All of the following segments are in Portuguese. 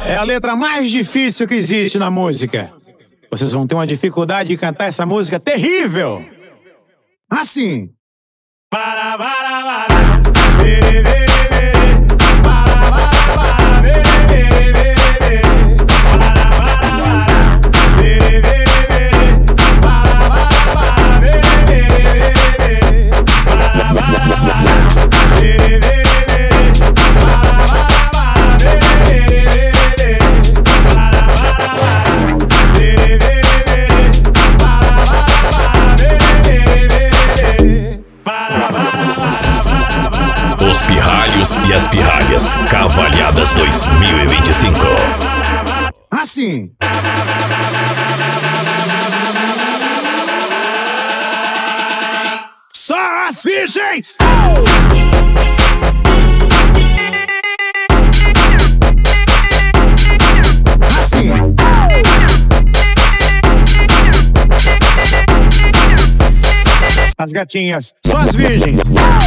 É a letra mais difícil que existe na música. Vocês vão ter uma dificuldade de cantar essa música terrível. Assim. Os pirralhos e as pirralhas, Cavalhadas 2025. Assim. Só as virgens! Assim. As gatinhas, só as virgens.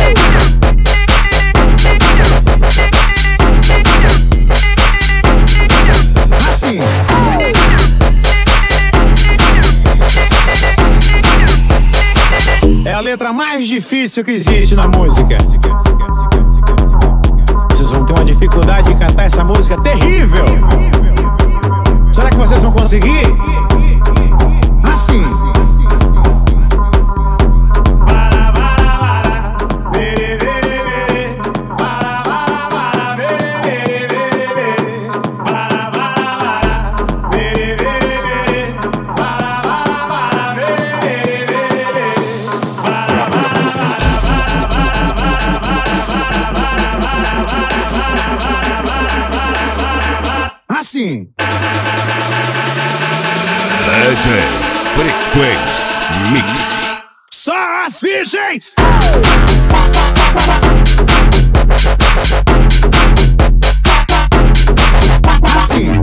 Assim. É a letra mais difícil que existe na música. Vocês vão ter uma dificuldade de cantar essa música terrível. Será que vocês vão conseguir? Assim. Assim. DJ Frequency Mix. Só as virgens! Assim.